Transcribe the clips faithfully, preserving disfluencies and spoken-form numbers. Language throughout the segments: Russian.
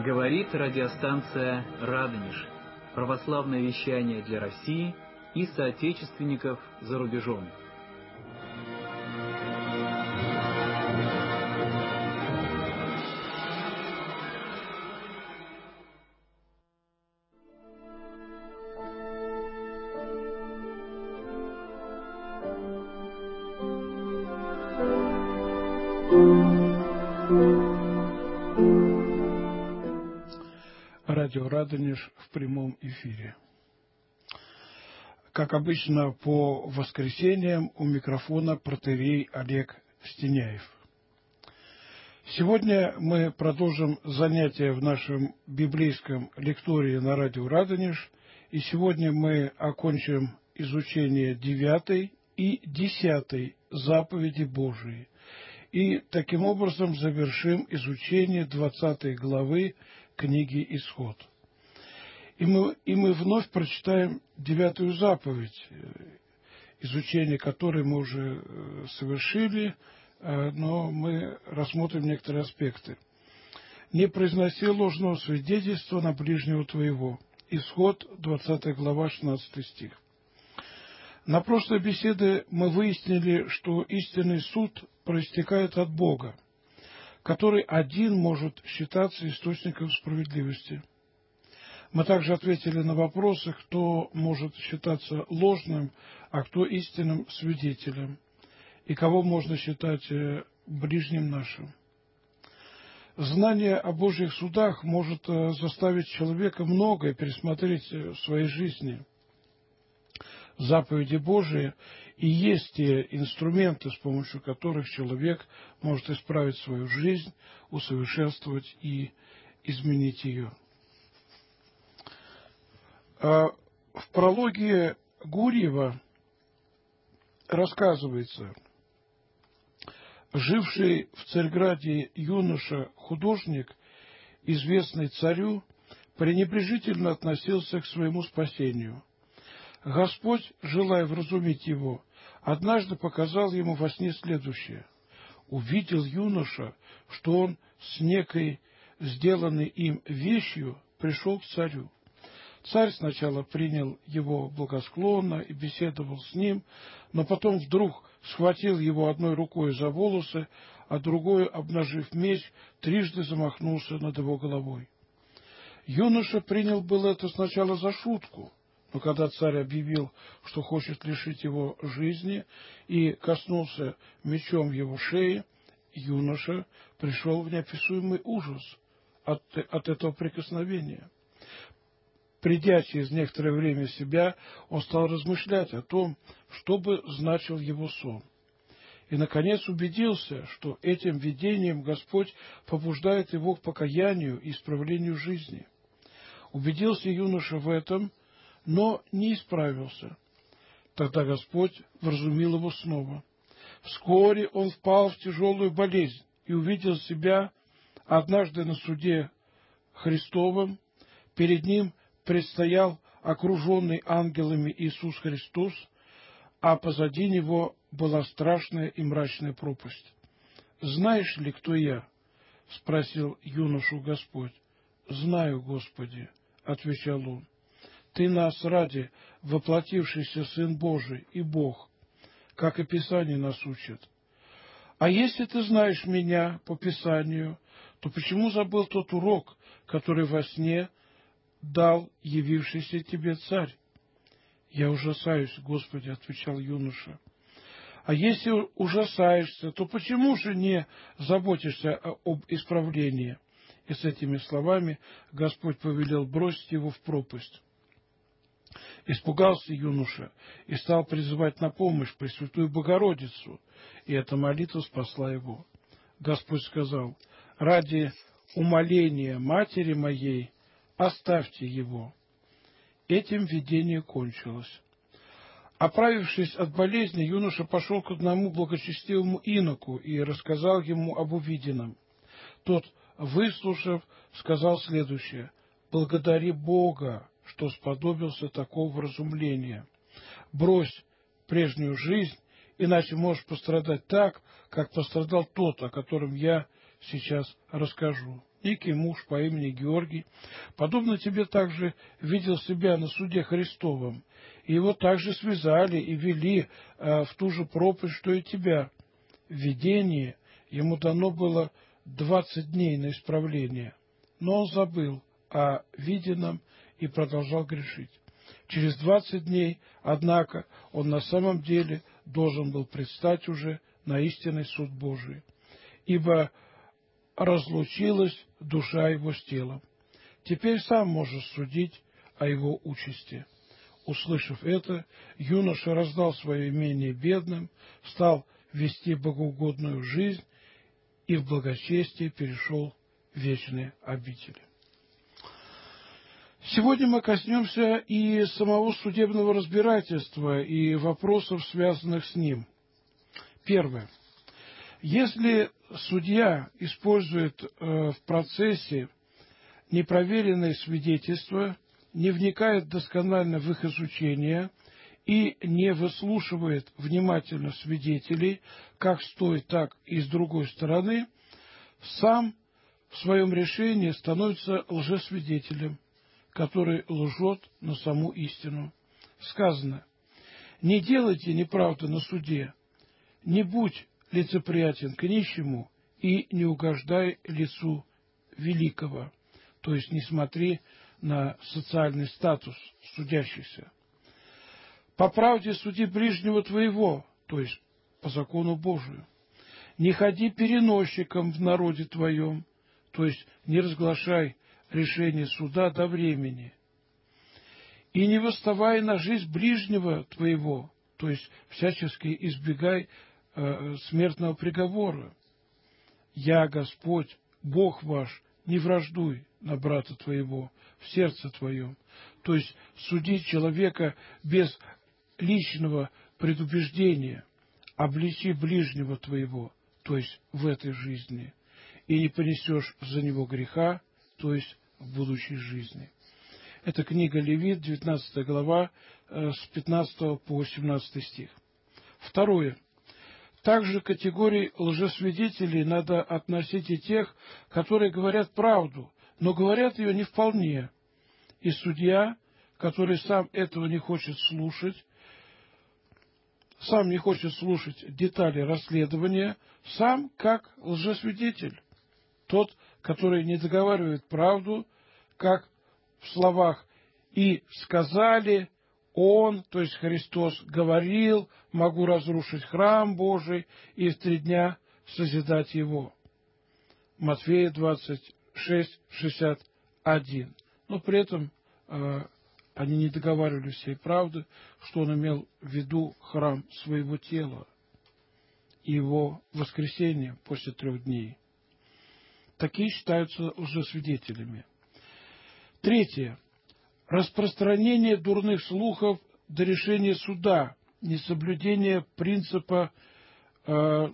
Говорит радиостанция «Радонеж». Православное вещание для России и соотечественников за рубежом. Радио «Радонеж» в прямом эфире. Как обычно, по воскресеньям у микрофона протоиерей Олег Стеняев. Сегодня мы продолжим занятия в нашем библейском лектории на радио «Радонеж», и сегодня мы окончим изучение девятой и десятой заповеди Божией, и таким образом завершим изучение двадцатой главы книги «Исход». И мы, и мы вновь прочитаем девятую заповедь, изучение которой мы уже совершили, но мы рассмотрим некоторые аспекты. «Не произноси ложного свидетельства на ближнего твоего». Исход, двадцатая глава, шестнадцатый стих. На прошлой беседе мы выяснили, что истинный суд проистекает от Бога, который один может считаться источником справедливости. Мы также ответили на вопросы, кто может считаться ложным, а кто истинным свидетелем, и кого можно считать ближним нашим. Знание о Божьих судах может заставить человека многое пересмотреть в своей жизни. Заповеди Божии и есть те инструменты, с помощью которых человек может исправить свою жизнь, усовершенствовать и изменить ее. В прологе Гурьева рассказывается: живший в Царьграде юноша-художник, известный царю, пренебрежительно относился к своему спасению. Господь, желая вразумить его, однажды показал ему во сне следующее. Увидел юноша, что он с некой сделанной им вещью пришел к царю. Царь сначала принял его благосклонно и беседовал с ним, но потом вдруг схватил его одной рукой за волосы, а другой, обнажив меч, трижды замахнулся над его головой. Юноша принял было это сначала за шутку, но когда царь объявил, что хочет лишить его жизни, и коснулся мечом его шеи, юноша пришел в неописуемый ужас от, от этого прикосновения. Придя через некоторое время в себя, он стал размышлять о том, что бы значил его сон. И, наконец, убедился, что этим видением Господь побуждает его к покаянию и исправлению жизни. Убедился юноша в этом, но не исправился. Тогда Господь вразумил его снова. Вскоре он впал в тяжелую болезнь и увидел себя однажды на суде Христовом. Перед ним предстоял окруженный ангелами Иисус Христос, а позади него была страшная и мрачная пропасть. «Знаешь ли, кто я?» — спросил юношу Господь. «Знаю, Господи», — отвечал он. «Ты нас ради, воплотившийся Сын Божий и Бог, как и Писание нас учит. А если ты знаешь меня по Писанию, то почему забыл тот урок, который во сне дал явившийся тебе царь?» «Я ужасаюсь, Господи», — отвечал юноша. «А если ужасаешься, то почему же не заботишься об исправлении?» И с этими словами Господь повелел бросить его в пропасть. Испугался юноша и стал призывать на помощь Пресвятую Богородицу, и эта молитва спасла его. Господь сказал: «Ради умоления матери моей оставьте его». Этим видение кончилось. Оправившись от болезни, юноша пошел к одному благочестивому иноку и рассказал ему об увиденном. Тот, выслушав, сказал следующее: «Благодари Бога, что сподобился такого вразумления. Брось прежнюю жизнь, иначе можешь пострадать так, как пострадал тот, о котором я сейчас расскажу». некий муж по имени Георгий, подобно тебе также видел себя на суде Христовом, и его также связали и вели э, в ту же пропасть, что и тебя. В видении ему дано было двадцать дней на исправление, но он забыл о виденном и продолжал грешить. Через двадцать дней, однако, он на самом деле должен был предстать уже на истинный суд Божий, ибо разлучилась душа его с телом. Теперь сам можешь судить о его участи. Услышав это, юноша раздал свое имение бедным, стал вести богоугодную жизнь и в благочестии перешел в вечные обители. Сегодня мы коснемся и самого судебного разбирательства и вопросов, связанных с ним. Первое. Если судья использует э, в процессе непроверенные свидетельства, не вникает досконально в их изучение и не выслушивает внимательно свидетелей, как с той, так и с другой стороны, сам в своем решении становится лжесвидетелем, который лжет на саму истину. Сказано: «Не делайте неправды на суде, не будь лицеприятен к нищему и не угождай лицу великого», то есть не смотри на социальный статус судящихся. «По правде суди ближнего твоего», то есть по закону Божию. «Не ходи переносчиком в народе твоем», то есть не разглашай решение суда до времени. «И не восставай на жизнь ближнего твоего», то есть всячески избегай э, смертного приговора. «Я, Господь, Бог ваш, не враждуй на брата твоего в сердце твоем», то есть суди человека без личного предубеждения, обличи ближнего твоего, то есть в этой жизни, и не понесешь за него греха, то есть в будущей жизни. Это книга Левит, девятнадцатая глава, с пятнадцатого по восемнадцатый стих. Второе. Также к категории лжесвидетелей надо относить и тех, которые говорят правду, но говорят ее не вполне. И судья, который сам этого не хочет слушать, сам не хочет слушать детали расследования, сам как лжесвидетель. Тот, который не договаривает правду, как в словах «и сказали», Он, то есть Христос, говорил: «Могу разрушить храм Божий и в три дня созидать его». Матфея двадцать шесть шестьдесят один. Но при этом э, они не договаривали всей правды, что он имел в виду храм своего тела и его воскресение после трех дней. Такие считаются лжесвидетелями. Третье. Распространение дурных слухов до решения суда, несоблюдение принципа э,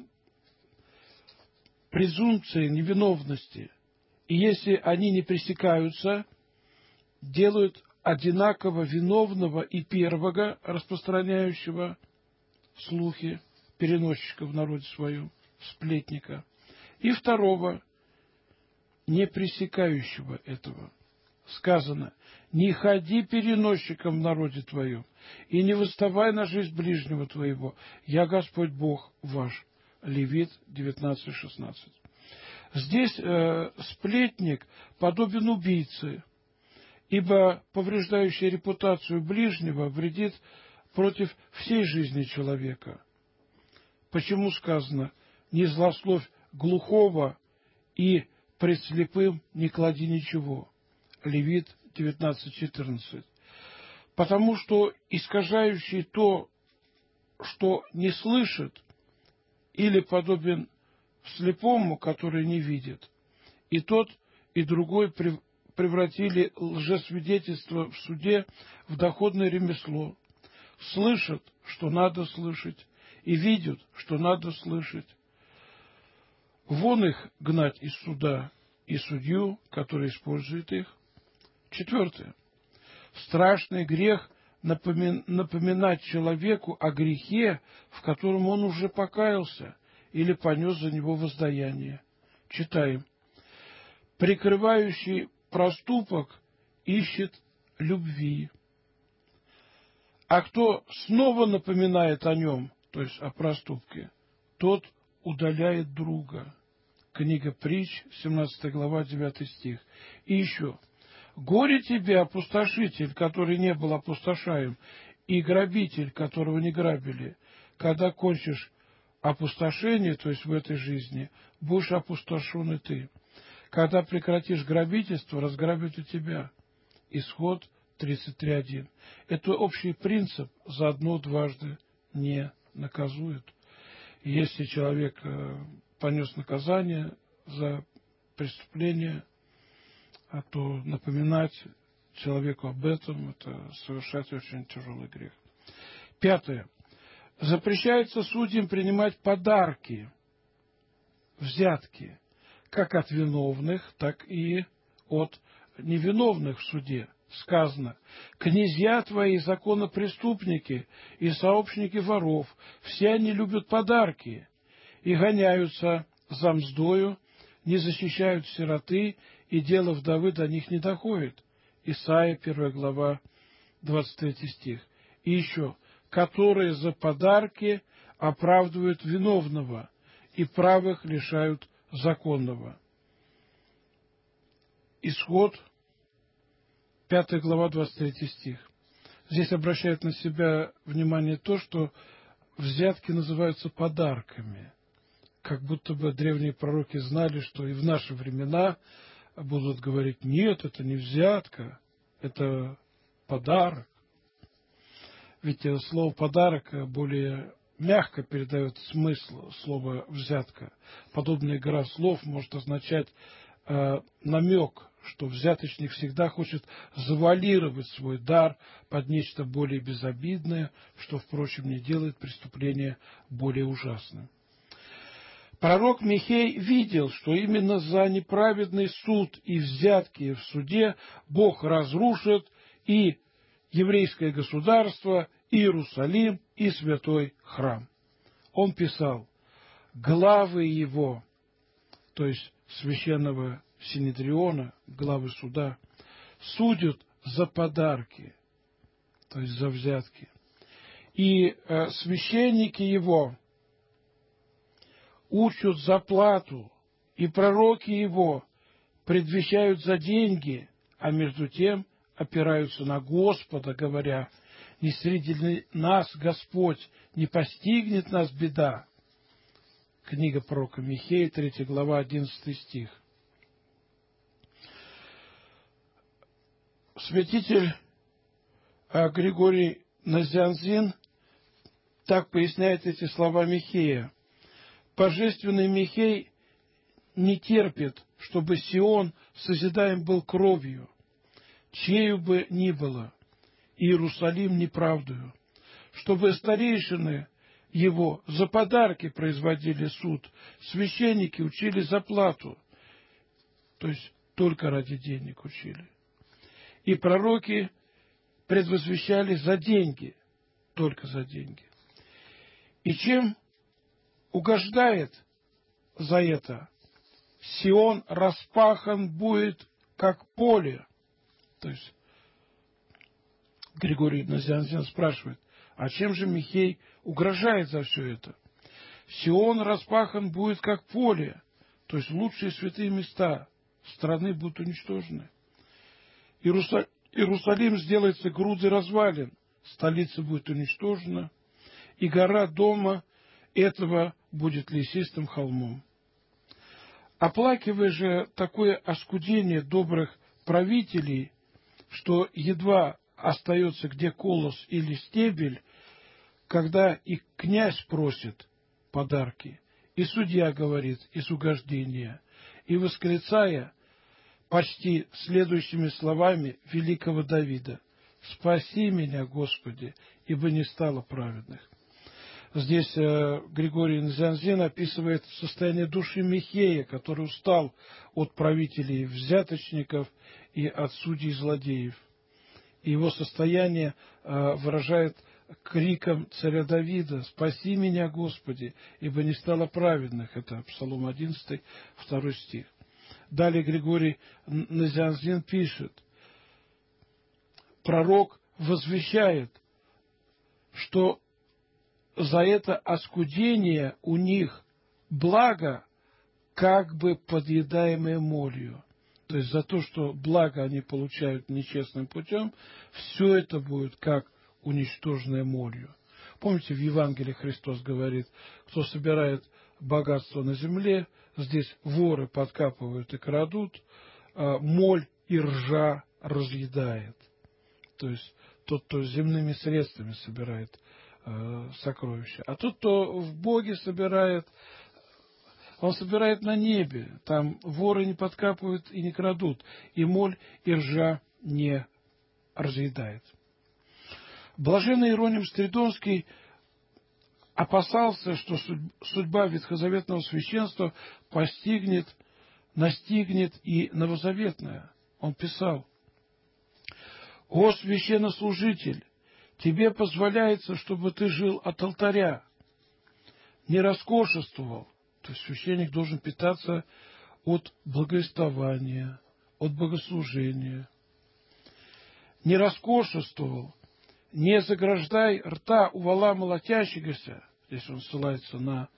презумпции невиновности. И если они не пресекаются, делают одинаково виновного и первого, распространяющего слухи, переносчика в народе своем, сплетника, и второго, не пресекающего этого. Сказано: «Не ходи переносчиком в народе твоем, и не восставай на жизнь ближнего твоего. Я Господь Бог ваш». Левит девятнадцать шестнадцать. Здесь э, сплетник подобен убийце, ибо повреждающая репутацию ближнего вредит против всей жизни человека. Почему сказано: «Не злословь глухого и пред слепым не клади ничего». Левит девятнадцать четырнадцать. Потому что искажающий то, что не слышит, или подобен слепому, который не видит. И тот, и другой превратили лжесвидетельство в суде в доходное ремесло. Слышат, что надо слышать, и видят, что надо слышать. Вон их гнать из суда, и судью, который использует их. Четвертое. Страшный грех напоминать человеку о грехе, в котором он уже покаялся или понес за него воздаяние. Читаем. Прикрывающий проступок ищет любви. А кто снова напоминает о нем, то есть о проступке, тот удаляет друга. Книга Притч, семнадцатая глава, девятый стих. И еще. Горе тебе, опустошитель, который не был опустошаем, и грабитель, которого не грабили. Когда кончишь опустошение, то есть в этой жизни, будешь опустошен и ты. Когда прекратишь грабительство, разграбят и тебя. Исход тридцать три один. Это общий принцип: заодно дважды не наказует. Если человек понес наказание за преступление, а то напоминать человеку об этом — это совершать очень тяжелый грех. Пятое. Запрещается судьям принимать подарки, взятки, как от виновных, так и от невиновных в суде. Сказано: «Князья твои законопреступники и сообщники воров, все они любят подарки и гоняются за мздою, не защищают сироты, и дело вдовы до них не доходит». Исайя, первая глава, двадцать третий стих. И еще: «Которые за подарки оправдывают виновного, и правых лишают законного». Исход, пятая глава, двадцать третий стих. Здесь обращает на себя внимание то, что взятки называются подарками. Как будто бы древние пророки знали, что и в наши времена будут говорить: нет, это не взятка, это подарок. Ведь слово «подарок» более мягко передает смысл слова «взятка». Подобная игра слов может означать э, намек, что взяточник всегда хочет завуалировать свой дар под нечто более безобидное, что, впрочем, не делает преступление более ужасным. Пророк Михей видел, что именно за неправедный суд и взятки в суде Бог разрушит и еврейское государство, и Иерусалим, и святой храм. Он писал: главы его, то есть священного Синедриона, главы суда, судят за подарки, то есть за взятки. И э, священники его учат за плату, и пророки его предвещают за деньги, а между тем опираются на Господа, говоря: не среди нас Господь, не постигнет нас беда. Книга пророка Михея, третья глава, одиннадцатый стих. Святитель Григорий Назианзин так поясняет эти слова Михея: божественный Михей не терпит, чтобы Сион созидаем был кровью, чею бы ни было, Иерусалим неправдою, чтобы старейшины его за подарки производили суд, священники учили за плату, то есть только ради денег учили, и пророки предвозвещали за деньги, только за деньги. И чем угождает за это? Сион распахан будет, как поле. То есть Григорий Назианзин спрашивает: а чем же Михей угрожает за все это? Сион распахан будет, как поле, то есть лучшие святые места страны будут уничтожены. Иерусалим, Иерусалим сделается грудой развалин, столица будет уничтожена, и гора дома этого будет лесистым холмом. Оплакивая же такое оскудение добрых правителей, что едва остается где колос или стебель, когда и князь просит подарки, и судья говорит из угождения, и восклицая почти следующими словами великого Давида: «Спаси меня, Господи, ибо не стало праведных». Здесь э, Григорий Назианзин описывает состояние души Михея, который устал от правителей взяточников и от судей-злодеев. И его состояние э, выражает криком царя Давида: «Спаси меня, Господи, ибо не стало праведных». Это Псалом одиннадцатый, второй стих. Далее Григорий Назианзен пишет, пророк возвещает, что за это оскудение у них благо, как бы подъедаемое молью. То есть за то, что благо они получают нечестным путем, все это будет как уничтоженное молью. Помните, в Евангелии Христос говорит, кто собирает богатство на земле, здесь воры подкапывают и крадут, моль и ржа разъедает. То есть тот, кто земными средствами собирает сокровища. А тот, кто в Боге собирает, он собирает на небе. Там воры не подкапывают и не крадут. И моль, и ржа не разъедает. Блаженный Иероним Стридонский опасался, что судьба ветхозаветного священства постигнет, настигнет и новозаветное. Он писал: «О, священнослужитель, тебе позволяется, чтобы ты жил от алтаря, не роскошествовал». То есть священник должен питаться от благовествования, от богослужения. Не роскошествовал, не заграждай рта у вола молотящегося. Здесь он ссылается на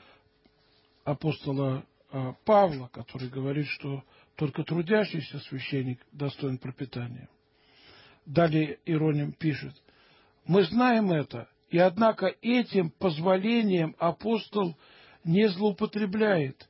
апостола Павла, который говорит, что только трудящийся священник достоин пропитания. Далее Иероним пишет: «Мы знаем это, и однако этим позволением апостол не злоупотребляет».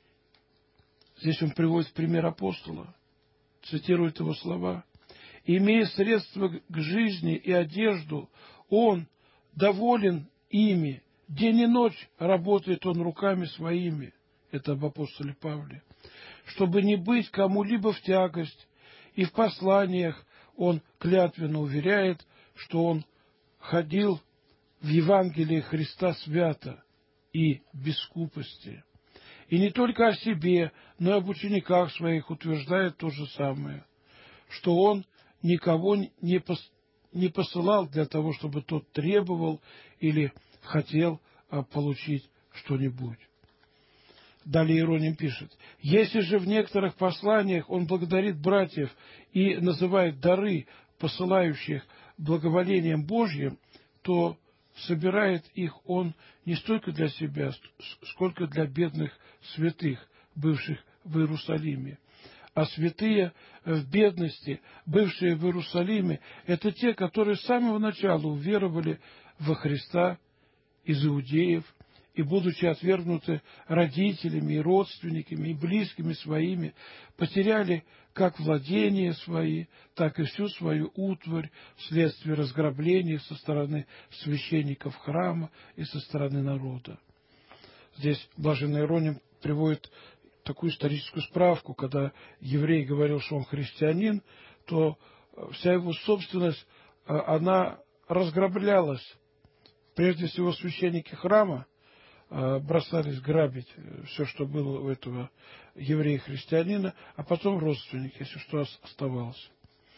Здесь он приводит пример апостола, цитирует его слова. «Имея средства к жизни и одежду, он доволен ими, день и ночь работает он руками своими». Это об апостоле Павле. «Чтобы не быть кому-либо в тягость, и в посланиях он клятвенно уверяет, что он ходил в Евангелии Христа свято и без скупости. И не только о себе, но и об учениках своих утверждает то же самое, что он никого не, пос, не посылал для того, чтобы тот требовал или хотел получить что-нибудь». Далее Иероним пишет: «Если же в некоторых посланиях он благодарит братьев и называет дары, посылающих благоволением Божьим, то собирает их он не столько для себя, сколько для бедных святых, бывших в Иерусалиме. А святые в бедности, бывшие в Иерусалиме, это те, которые с самого начала уверовали во Христа из иудеев, и, будучи отвергнуты родителями и родственниками и близкими своими, потеряли как владения свои, так и всю свою утварь вследствие разграбления со стороны священников храма и со стороны народа». Здесь блаженный Иероним приводит такую историческую справку: когда еврей говорил, что он христианин, то вся его собственность, она разграблялась. Прежде всего, священники храма бросались грабить все, что было у этого еврея-христианина, а потом родственники, если что оставалось.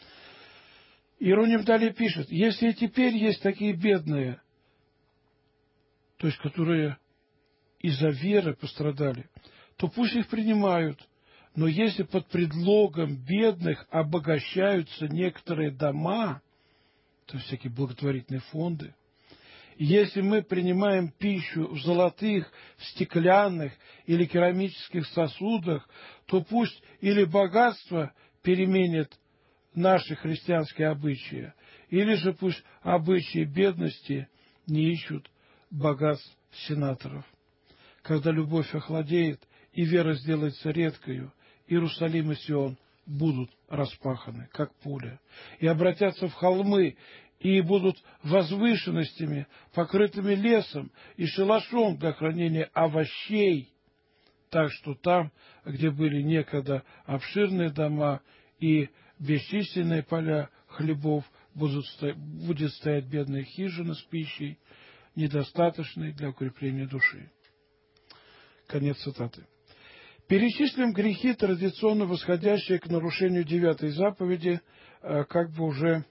Иероним далее пишет: «Если и теперь есть такие бедные, то есть которые из-за веры пострадали, то пусть их принимают. Но если под предлогом бедных обогащаются некоторые дома, то есть всякие благотворительные фонды, если мы принимаем пищу в золотых, стеклянных или керамических сосудах, то пусть или богатство переменит наши христианские обычаи, или же пусть обычаи бедности не ищут богатств сенаторов. Когда любовь охладеет и вера сделается редкою, Иерусалим и Сион будут распаханы, как пуля, и обратятся в холмы, и будут возвышенностями, покрытыми лесом и шалашом для хранения овощей, так что там, где были некогда обширные дома и бесчисленные поля хлебов, будут сто... будет стоять бедная хижина с пищей, недостаточной для укрепления души». Конец цитаты. Перечислим грехи, традиционно восходящие к нарушению девятой заповеди, как бы уже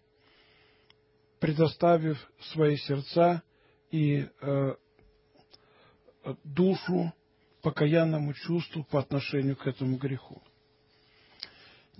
предоставив свои сердца и э, душу покаянному чувству по отношению к этому греху.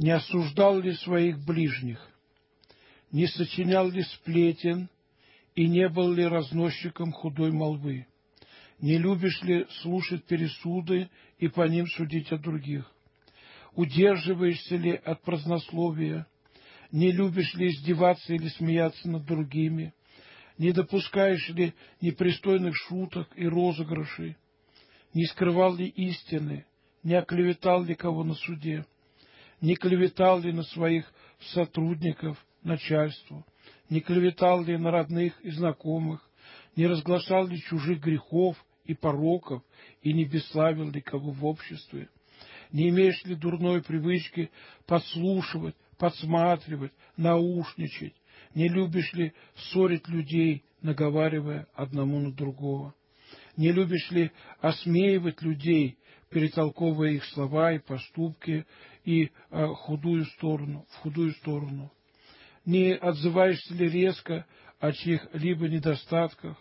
Не осуждал ли своих ближних? Не сочинял ли сплетен? И не был ли разносчиком худой молвы? Не любишь ли слушать пересуды и по ним судить о других? Удерживаешься ли от празднословия? Не любишь ли издеваться или смеяться над другими? Не допускаешь ли непристойных шуток и розыгрышей? Не скрывал ли истины? Не оклеветал ли кого на суде? Не клеветал ли на своих сотрудников, начальству? Не клеветал ли на родных и знакомых? Не разглашал ли чужих грехов и пороков? И не бесславил ли кого в обществе? Не имеешь ли дурной привычки подслушивать, подсматривать, наушничать? Не любишь ли ссорить людей, наговаривая одному на другого? Не любишь ли осмеивать людей, перетолковывая их слова и поступки и э, худую сторону, в худую сторону? Не отзываешься ли резко о чьих-либо недостатках?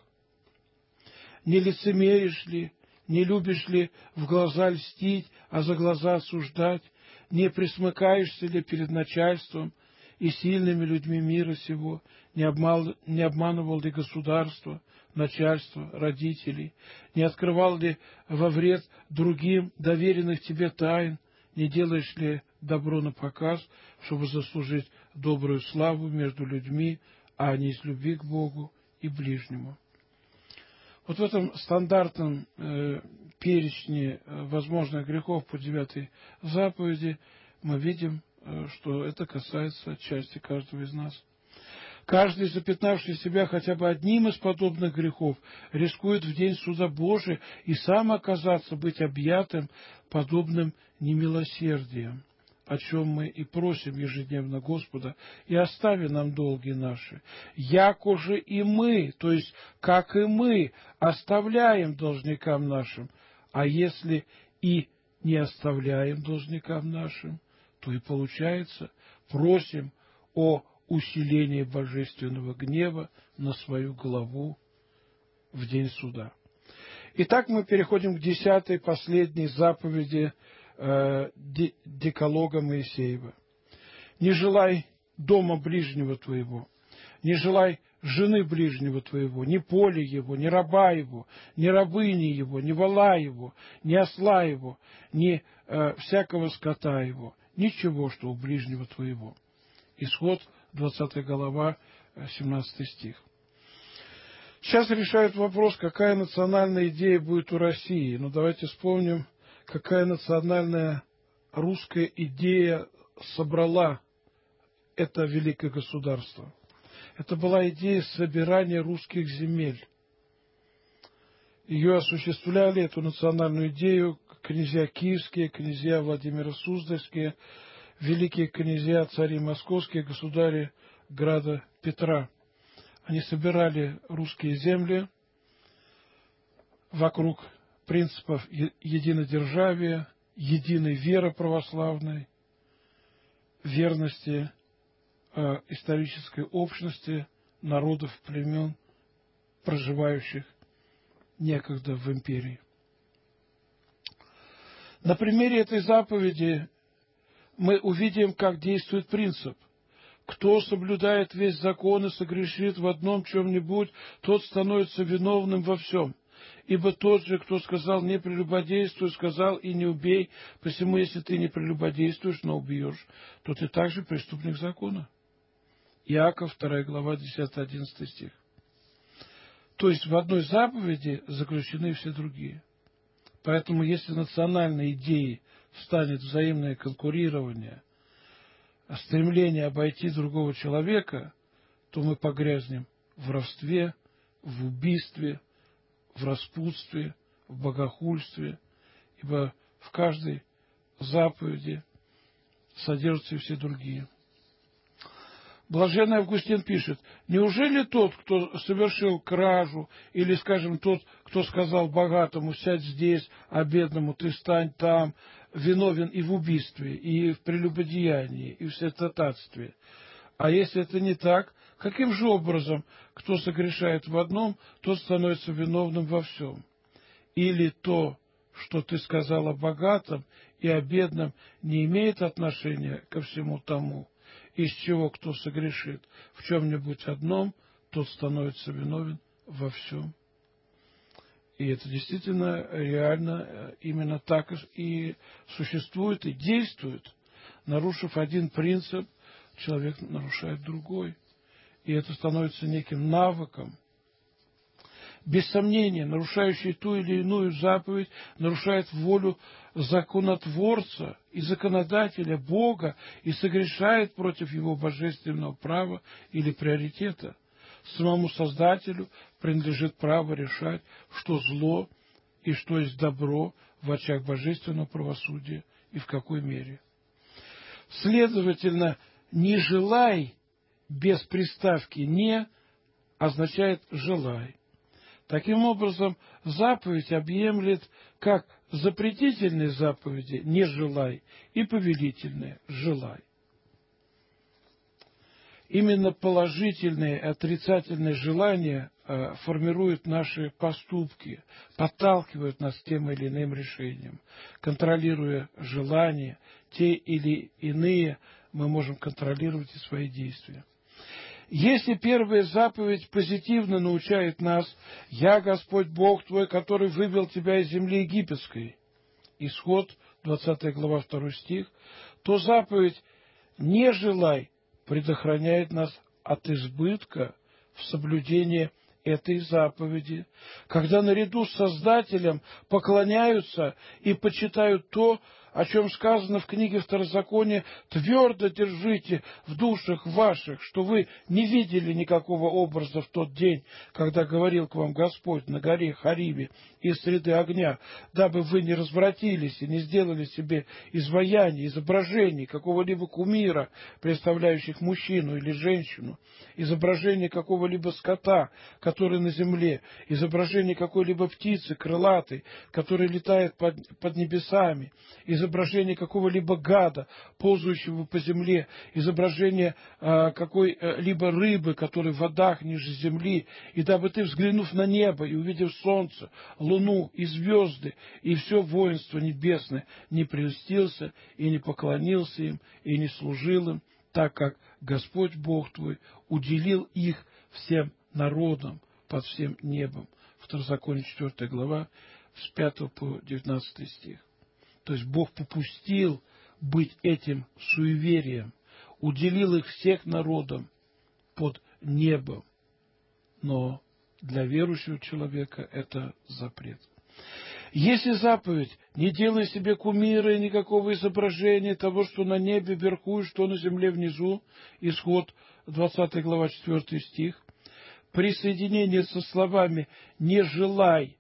Не лицемеришь ли? Не любишь ли в глаза льстить, а за глаза осуждать? Не присмыкаешься ли перед начальством и сильными людьми мира сего? Не, обмал, не обманывал ли государство, начальство, родителей? Не открывал ли во вред другим доверенных тебе тайн? Не делаешь ли добро на показ, чтобы заслужить добрую славу между людьми, а не из любви к Богу и ближнему? Вот в этом стандартном э, перечне э, возможных грехов по девятой заповеди мы видим, э, что это касается части каждого из нас. Каждый, запятнавший себя хотя бы одним из подобных грехов, рискует в день суда Божия и сам оказаться быть объятым подобным немилосердием, о чем мы и просим ежедневно Господа: и остави нам долги наши, яко же и мы, то есть как и мы, оставляем должникам нашим, а если и не оставляем должникам нашим, то и получается, просим о усилении божественного гнева на свою голову в день суда. Итак, мы переходим к десятой, последней заповеди э, Декалога Моисеева. «Не желай дома ближнего твоего, не желай жены ближнего твоего, ни поля его, ни раба его, ни рабыни его, ни вола его, ни осла его, ни э, всякого скота его, ничего, что у ближнего твоего». Исход, двадцатая глава, семнадцатый стих. Сейчас решают вопрос, какая национальная идея будет у России. Но давайте вспомним, какая национальная русская идея собрала это великое государство. Это была идея собирания русских земель. Ее осуществляли, эту национальную идею, князья киевские, князья Владимира Суздальские, великие князья, цари московские, государи града Петра. Они собирали русские земли вокруг принципов единодержавия, единой веры православной, верности э, исторической общности народов, племен, проживающих некогда в империи. На примере этой заповеди мы увидим, как действует принцип. Кто соблюдает весь закон и согрешит в одном чем-нибудь, тот становится виновным во всем. Ибо тот же, кто сказал «не прелюбодействуй», сказал «и не убей», посему, если ты не прелюбодействуешь, но убьешь, то ты также преступник закона. Иаков, вторая глава, десятый-одиннадцатый стих. То есть в одной заповеди заключены все другие. Поэтому, если национальной идеей станет взаимное конкурирование, стремление обойти другого человека, то мы погрязнем в воровстве, в убийстве, в распутстве, в богохульстве, ибо в каждой заповеди содержатся и все другие. Блаженный Августин пишет: неужели тот, кто совершил кражу, или, скажем, тот, кто сказал богатому «сядь здесь», а бедному «ты стань там», виновен и в убийстве, и в прелюбодеянии, и в святотатстве? А если это не так, каким же образом, кто согрешает в одном, тот становится виновным во всем? Или то, что ты сказал о богатом и о бедном, не имеет отношения ко всему тому, из чего кто согрешит в чем-нибудь одном, тот становится виновен во всем. И это действительно реально именно так и существует и действует. Нарушив один принцип, человек нарушает другой. И это становится неким навыком. Без сомнения, нарушающий ту или иную заповедь нарушает волю законотворца и законодателя Бога и согрешает против его божественного права или приоритета. Самому Создателю принадлежит право решать, что зло и что есть добро в очах божественного правосудия и в какой мере. Следовательно, «не желай» без приставки «не» означает «желай». Таким образом, заповедь объемлет как запретительные заповеди «не желай» и повелительные «желай». Именно положительные и отрицательные желания э, формируют наши поступки, подталкивают нас к тем или иным решениям. Контролируя желания, те или иные, мы можем контролировать и свои действия. Если первая заповедь позитивно научает нас «Я Господь Бог твой, который вывел тебя из земли египетской», Исход, двадцатая глава, второй стих, то заповедь «Не желай» предохраняет нас от избытка в соблюдении этой заповеди, когда наряду с Создателем поклоняются и почитают то, о чем сказано в книге Второзакония: «Твердо держите в душах ваших, что вы не видели никакого образа в тот день, когда говорил к вам Господь на горе Хариве из среды огня, дабы вы не развратились и не сделали себе изваяний, изображений какого-либо кумира, представляющих мужчину или женщину, изображение какого-либо скота, который на земле, изображение какой-либо птицы крылатой, которая летает под, под небесами, изображение какого-либо гада, ползающего по земле, изображение э, какой-либо рыбы, которая в водах ниже земли, и дабы ты, взглянув на небо и увидев солнце, луну и звезды, и все воинство небесное, не прельстился и не поклонился им, и не служил им, так как Господь Бог твой уделил их всем народам под всем небом». Второзаконие, четвёртая глава, с пятого по девятнадцатый стих. То есть Бог попустил быть этим суеверием, уделил их всех народам под небом. Но для верующего человека это запрет. Если заповедь «не делай себе кумира и никакого изображения того, что на небе вверху и что на земле внизу», Исход, двадцатая глава, четвёртый стих, при соединении со словами «не желай»,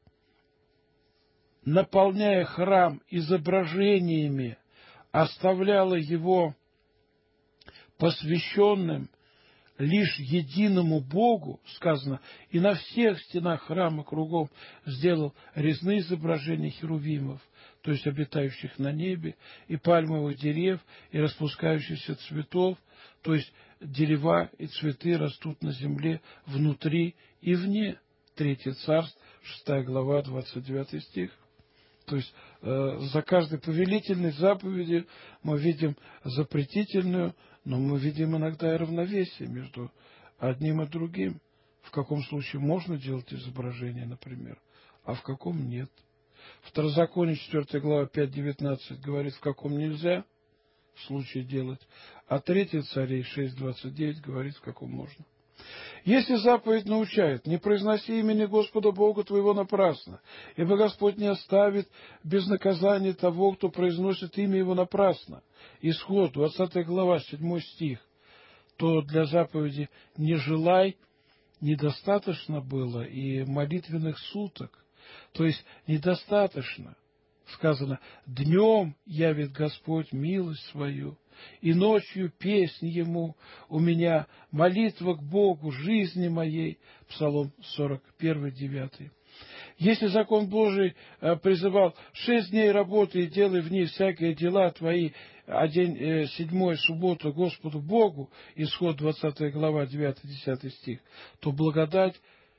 наполняя храм изображениями, оставляла его посвященным лишь единому Богу, сказано, и на всех стенах храма кругом сделал резные изображения херувимов, то есть обитающих на небе, и пальмовых дерев, и распускающихся цветов, то есть дерева и цветы растут на земле внутри и вне. Третье царство, шестая глава, двадцать девятый стих. То есть э, за каждой повелительной заповедью мы видим запретительную, но мы видим иногда и равновесие между одним и другим. В каком случае можно делать изображение, например, а в каком нет. Второзаконие, четвёртая глава, пять девятнадцать говорит, в каком нельзя в случае делать, а третье Царей, шесть двадцать девять говорит, в каком можно. Если заповедь научает: «Не произноси имени Господа Бога твоего напрасно, ибо Господь не оставит без наказания того, кто произносит имя Его напрасно», Исход, двадцатая глава, седьмой стих, то для заповеди «не желай» недостаточно было и молитвенных суток. То есть недостаточно. Сказано: «Днем явит Господь милость свою, и ночью песнь Ему, у меня молитва к Богу жизни моей». Псалом сорок один, девятый. Если закон Божий призывал: «Шесть дней работы и делай в ней всякие дела твои, а день э, седьмой, суббота, Господу Богу», Исход, двадцатая глава, девятый-десятый стих, то благодать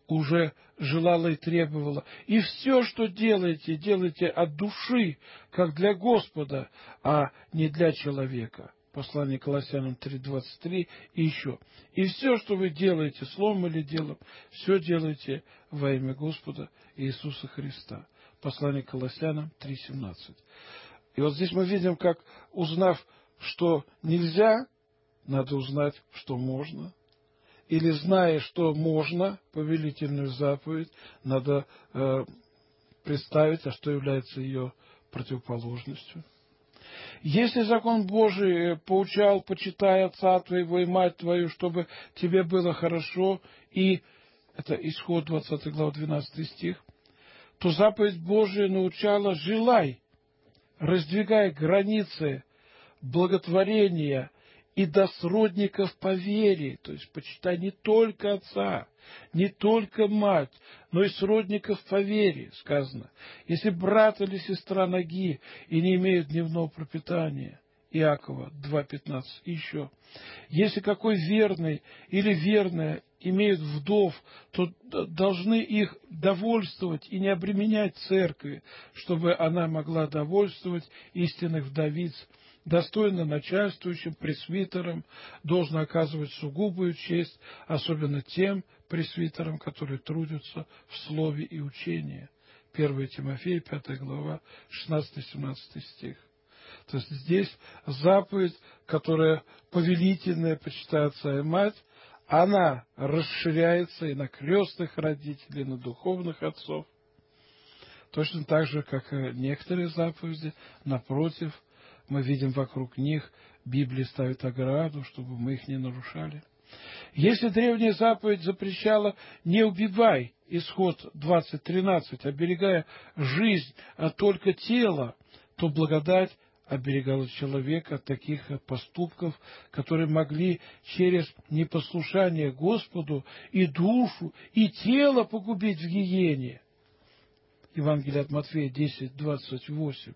уже желала и требовала. И все, что делаете, делайте от души, как для Господа, а не для человека. Послание Колоссянам три двадцать три и еще. И все, что вы делаете, словом или делом, все делайте во имя Господа Иисуса Христа. Послание Колоссянам три семнадцать. И вот здесь мы видим, как, узнав, что нельзя, надо узнать, что можно. Или, зная, что можно, повелительную заповедь, надо э, представить, а что является ее противоположностью. Если закон Божий поучал, почитай отца твоего и мать твою, чтобы тебе было хорошо, и, это Исход двадцатая глава, двенадцатый стих, то заповедь Божия научала: желай, раздвигай границы благотворения и до сродников по вере, то есть почитай не только отца, не только мать, но и сродников по вере, сказано. Если брат или сестра ноги и не имеют дневного пропитания, Иакова два пятнадцать, и еще. Если какой верный или верная имеют вдов, то должны их довольствовать и не обременять церкви, чтобы она могла довольствовать истинных вдовиц. Достойно начальствующим пресвитерам должно оказывать сугубую честь, особенно тем пресвитерам, которые трудятся в слове и учении. первое Тимофея, пятая глава, шестнадцатый-семнадцатый стих. То есть здесь заповедь, которая повелительная, почитай отца и мать, она расширяется и на крестных родителей, и на духовных отцов. Точно так же, как и некоторые заповеди, напротив, мы видим вокруг них, Библия ставит ограду, чтобы мы их не нарушали. Если древняя заповедь запрещала «не убивай», Исход двадцать тринадцать, оберегая жизнь, а только тело, то благодать оберегала человека от таких поступков, которые могли через непослушание Господу и душу, и тело погубить в гиене. Евангелие от Матфея десять двадцать восемь.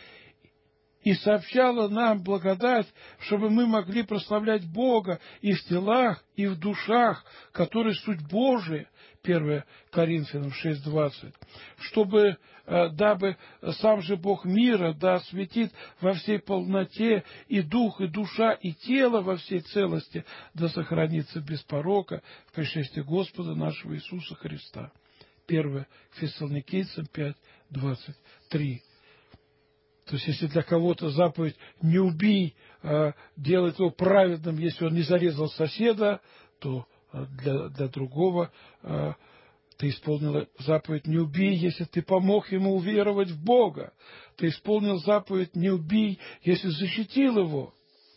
И сообщала нам благодать, чтобы мы могли прославлять Бога и в телах, и в душах, которые суть Божия, первое Коринфянам шесть двадцать, чтобы, дабы сам же Бог мира да осветит во всей полноте и дух, и душа, и тело во всей целости, да сохранится без порока в пришествии Господа нашего Иисуса Христа. первое Фессалоникийцам пять двадцать три. То есть, если для кого-то заповедь «не убий» делает его праведным, если он не зарезал соседа, то для, для другого ты исполнил заповедь «не убий», если ты помог ему уверовать в Бога. Ты исполнил заповедь «не убий», если защитил его.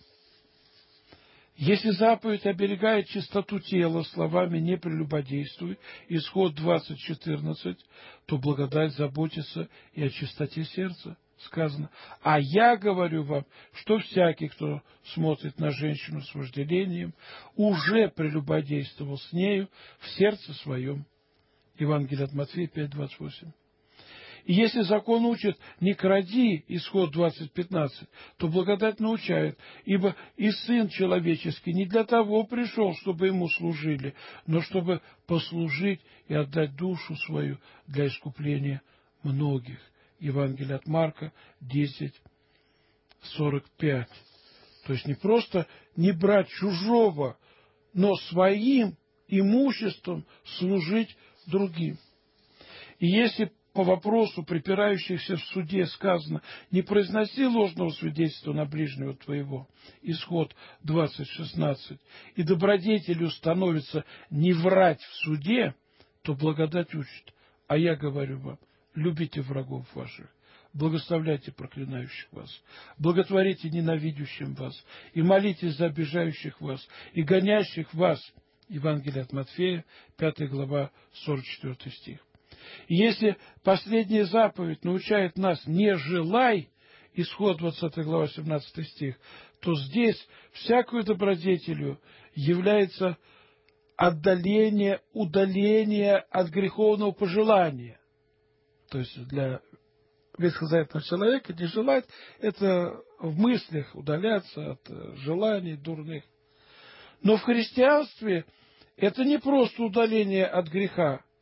Если заповедь оберегает чистоту тела словами «не прелюбодействуй», Исход двадцать четырнадцать, то благодать заботится и о чистоте сердца. Сказано: «А я говорю вам, что всякий, кто смотрит на женщину с вожделением, уже прелюбодействовал с нею в сердце своем». Евангелие от Матфея пять двадцать восемь. И если закон учит «не кради», Исход двадцать пятнадцать, то благодать научает, ибо и Сын Человеческий не для того пришел, чтобы Ему служили, но чтобы послужить и отдать душу свою для искупления многих. Евангелие от Марка десять сорок пять. То есть не просто не брать чужого, но своим имуществом служить другим. И если по вопросу припирающихся в суде сказано «не произноси ложного свидетельства на ближнего твоего», Исход двадцать шестнадцать, и добродетелью становится «не врать в суде», то благодать учит: «А я говорю вам, любите врагов ваших, благословляйте проклинающих вас, благотворите ненавидящим вас, и молитесь за обижающих вас, и гонящих вас». Евангелие от Матфея, пятая глава, сорок четвёртый стих. И если последняя заповедь научает нас «не желай», Исход двадцатая глава, семнадцатый стих, то здесь всякую добродетелью является отдаление, удаление от греховного пожелания. То есть для ветхозаветного человека не желать — это в мыслях удаляться от желаний дурных. Но в христианстве это не просто удаление от греха,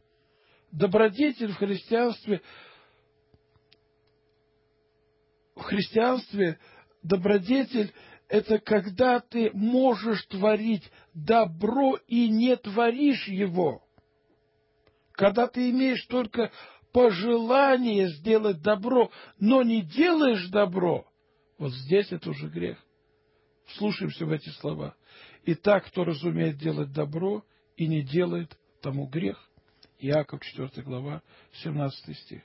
добродетель в христианстве, в христианстве добродетель – это когда ты можешь творить добро и не творишь его. Когда ты имеешь только пожелание сделать добро, но не делаешь добро, вот здесь это уже грех. Вслушаемся в эти слова. «Итак, кто разумеет делать добро и не делает, тому грех». Иаков, четвёртая глава, семнадцатый стих.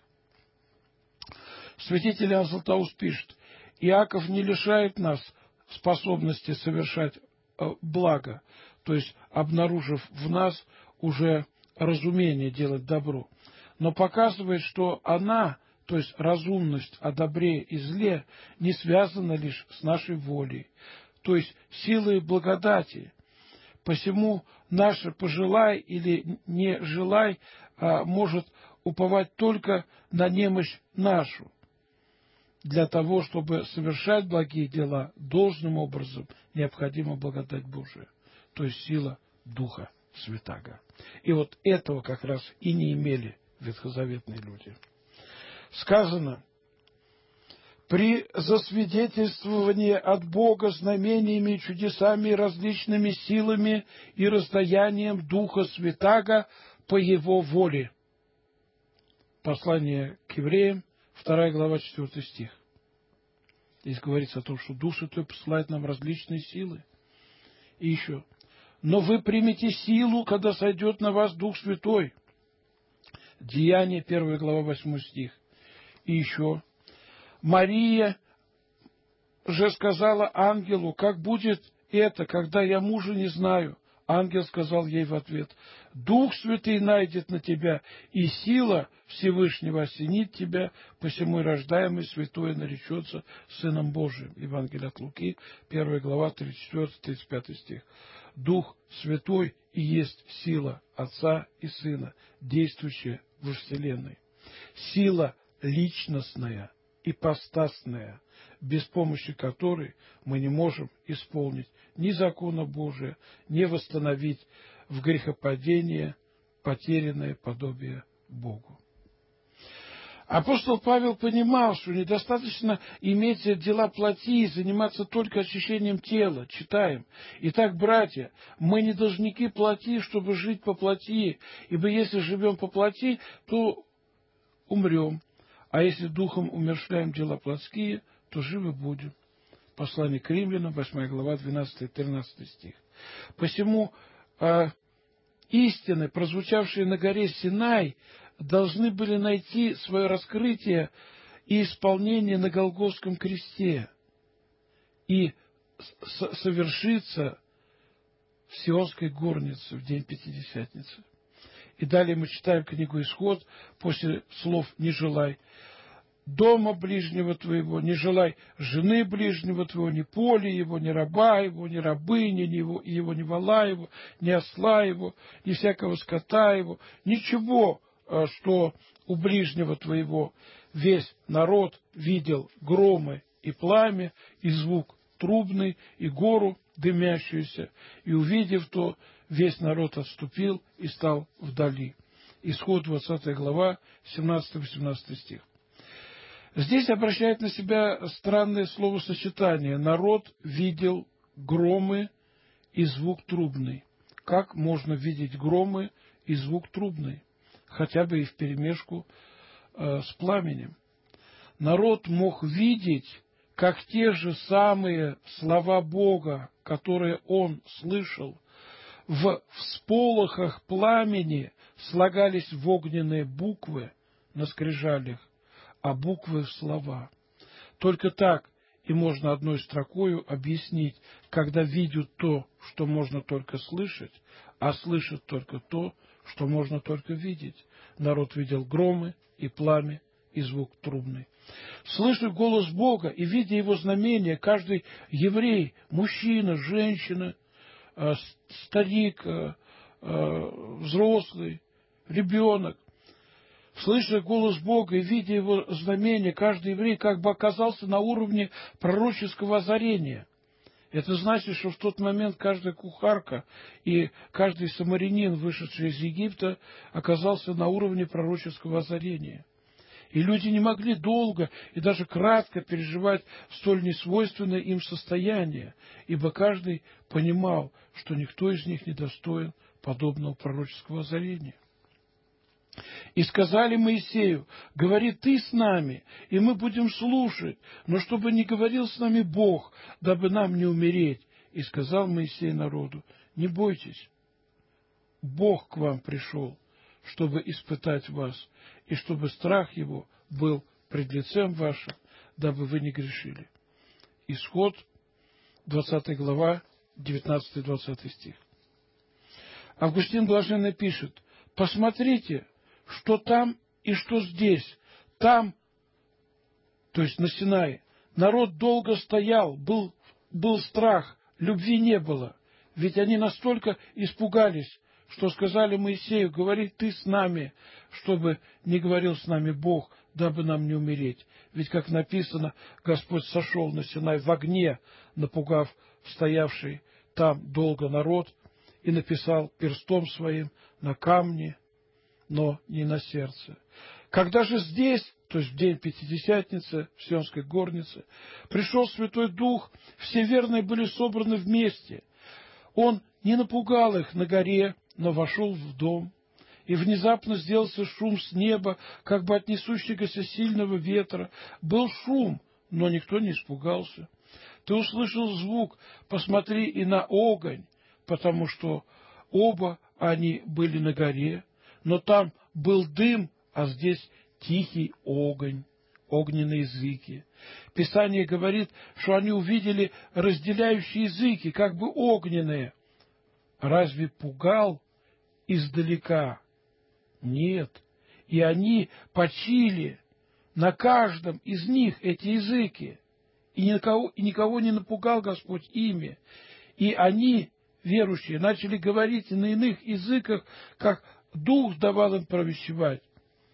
Святитель Иоанн Златоуст пишет: Иаков не лишает нас способности совершать благо, то есть обнаружив в нас уже разумение делать добро, но показывает, что она, то есть разумность о добре и зле, не связана лишь с нашей волей, то есть силой благодати. Посему наше «пожелай» или «не желай» а, может уповать только на немощь нашу. Для того, чтобы совершать благие дела должным образом, необходима благодать Божия, то есть сила Духа Святаго. И вот этого как раз и не имели ветхозаветные люди. Сказано: при засвидетельствовании от Бога знамениями, чудесами, различными силами и раздаянием Духа Святаго по Его воле. Послание к евреям, вторая глава, четвёртый стих. Здесь говорится о том, что Дух Святой посылает нам различные силы. И еще: но вы примете силу, когда сойдет на вас Дух Святой. Деяния, первая глава, восьмой стих. И еще: Мария же сказала ангелу: как будет это, когда я мужа не знаю? Ангел сказал ей в ответ: Дух Святый найдет на тебя, и сила Всевышнего осенит тебя, посему и рождаемый святое наречется Сыном Божиим. Евангелие от Луки, первая глава, тридцать четвёртый — тридцать пятый стих. Дух Святой и есть сила Отца и Сына, действующая во Вселенной. Сила личностная, ипостасная, без помощи которой мы не можем исполнить ни закона Божия, ни восстановить в грехопадение потерянное подобие Богу. Апостол Павел понимал, что недостаточно иметь дела плоти и заниматься только очищением тела. Читаем: «Итак, братья, мы не должники плоти, чтобы жить по плоти, ибо если живем по плоти, то умрем, а если духом умерщвляем дела плотские, то живы будем». Послание к римлянам, восьмая глава, двенадцатый-тринадцатый стих. Посему э, истины, прозвучавшие на горе Синай, должны были найти свое раскрытие и исполнение на Голгофском кресте и совершиться в Сионской горнице в день Пятидесятницы. И далее мы читаем книгу «Исход» после слов «не желай дома ближнего твоего, не желай жены ближнего твоего, ни поля его, ни раба его, ни рабыни, ни его, его, ни вола его, ни осла его, ни всякого скота его, ничего, что у ближнего твоего». Весь народ видел громы и пламя, и звук трубный, и гору дымящуюся, и, увидев то, весь народ отступил и стал вдали. Исход, двадцатая глава, семнадцатый-восемнадцатый стих. Здесь обращает на себя странное словосочетание: «народ видел громы и звук трубный». Как можно видеть громы и звук трубный? Хотя бы и вперемешку э, с пламенем. Народ мог видеть, как те же самые слова Бога, которые он слышал, в всполохах пламени слагались в огненные буквы на скрижалях, а буквы в слова. Только так и можно одной строкою объяснить, когда видят то, что можно только слышать, а слышат только то, что можно только видеть. Народ видел громы и пламя, и звук трубный. Слыша голос Бога и видя Его знамения, каждый еврей, мужчина, женщина, старик, взрослый, ребенок, слыша голос Бога и видя Его знамения, каждый еврей как бы оказался на уровне пророческого озарения. Это значит, что в тот момент каждая кухарка и каждый самарянин, вышедший из Египта, оказался на уровне пророческого озарения. И люди не могли долго и даже кратко переживать столь несвойственное им состояние, ибо каждый понимал, что никто из них не достоин подобного пророческого озарения. И сказали Моисею: говори ты с нами, и мы будем слушать, но чтобы не говорил с нами Бог, дабы нам не умереть. И сказал Моисей народу: не бойтесь, Бог к вам пришел, чтобы испытать вас, и чтобы страх его был пред лицем вашим, дабы вы не грешили. Исход, двадцатая глава, девятнадцатый-двадцатый стих. Августин Блаженный пишет: посмотрите, что там и что здесь. Там, то есть на Синае, народ долго стоял, был, был страх, любви не было. Ведь они настолько испугались, что сказали Моисею: говори ты с нами, чтобы не говорил с нами Бог, дабы нам не умереть. Ведь, как написано, Господь сошел на Синай в огне, напугав стоявший там долго народ, и написал перстом своим на камне, но не на сердце. Когда же здесь, то есть в день Пятидесятницы, в Сионской горнице, пришел Святой Дух, все верные были собраны вместе. Он не напугал их на горе, но вошел в дом, и внезапно сделался шум с неба, как бы от несущегося сильного ветра. Был шум, но никто не испугался. Ты услышал звук: посмотри и на огонь, потому что оба они были на горе, но там был дым, а здесь тихий огонь, огненные языки. Писание говорит, что они увидели разделяющие языки, как бы огненные. Разве пугал издалека? Нет. И они почили на каждом из них эти языки. И никого, и никого не напугал Господь ими. И они, верующие, начали говорить на иных языках, как Дух давал им провещевать.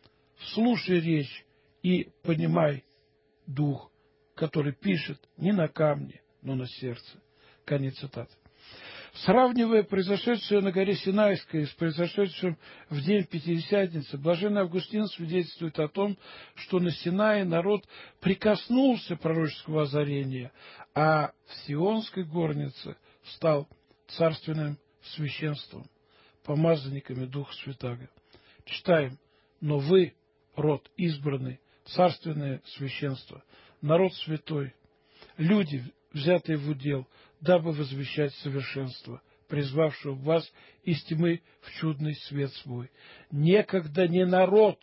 Слушай речь и понимай Дух, который пишет не на камне, но на сердце. Конец цитаты. Сравнивая произошедшее на горе Синайской с произошедшим в день Пятидесятницы, блаженный Августин свидетельствует о том, что на Синае народ прикоснулся пророческого озарения, а в Сионской горнице стал царственным священством, помазанниками Духа Святаго. Читаем: но вы, род избранный, царственное священство, народ святой, люди, взятые в удел, дабы возвещать совершенство, призвавшего вас из тьмы в чудный свет свой. Некогда не народ,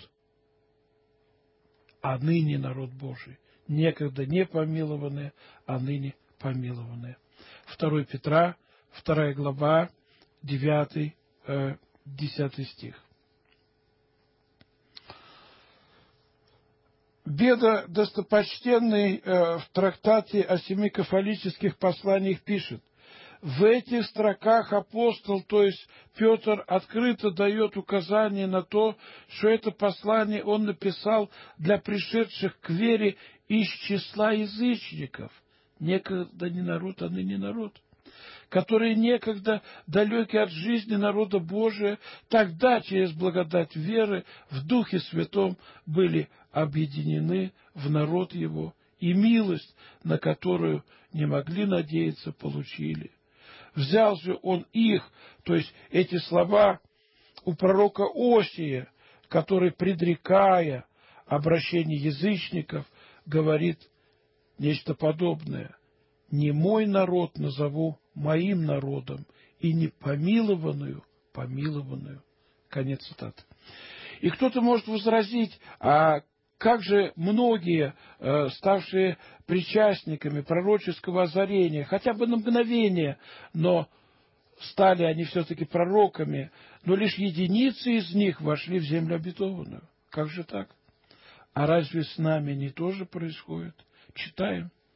а ныне народ Божий. Некогда не помилованные, а ныне помилованные. второе Петра, вторая глава, девятый, десятый стих. Беда достопочтенный э, в трактате о семи кафолических посланиях пишет: в этих строках апостол, то есть Петр, открыто дает указание на то, что это послание он написал для пришедших к вере из числа язычников, некогда не народ, а ныне народ, которые некогда, далекие от жизни народа Божия, тогда через благодать веры в Духе Святом были объединены в народ Его, и милость, на которую не могли надеяться, получили. Взял же Он их, то есть эти слова у пророка Осия, который, предрекая обращение язычников, говорит нечто подобное: «Не мой народ назову моим народом, и не помилованную помилованную». Конец цитаты. И кто-то может возразить: а как же многие, э, ставшие причастниками пророческого озарения, хотя бы на мгновение, но стали они все-таки пророками, но лишь единицы из них вошли в землю обетованную? Как же так? А разве с нами не то же происходит? Читаем.